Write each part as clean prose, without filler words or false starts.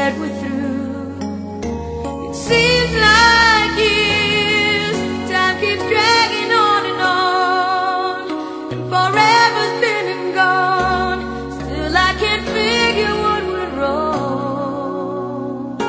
that we're through. It seems like years, time keeps dragging on, and forever's been and gone. Still I can't figure what went wrong.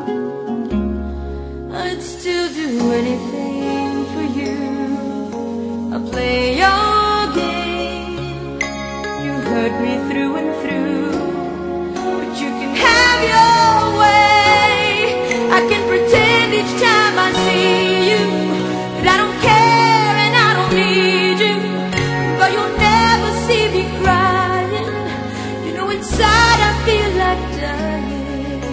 I'd still do anything for you. I'll play your game. You hurt me through and through, but you can have your way. I can pretend each time I see you that I don't care and I don't need you, but you'll never see me crying. You know inside I feel like dying,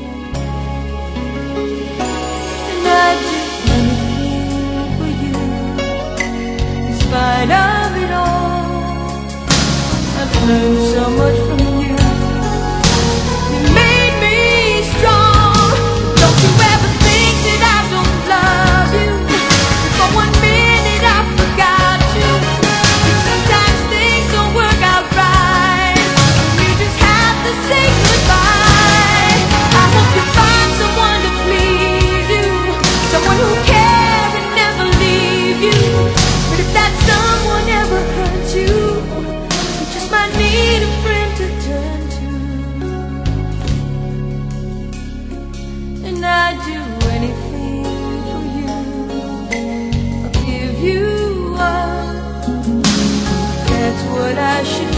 and I'd do anything for you. In spite of it all, I've learned so much from you. You made me strong. Don't you ever think that I don't love you. For 1 minute I forgot you. Sometimes things don't work out right, you just have to say goodbye. I hope you find someone to please you, someone who cares and never leave you. But if that someone ever hurts you, you just might need a friend to turn to. And I'd do anything for you. I'll give you up. That's what I should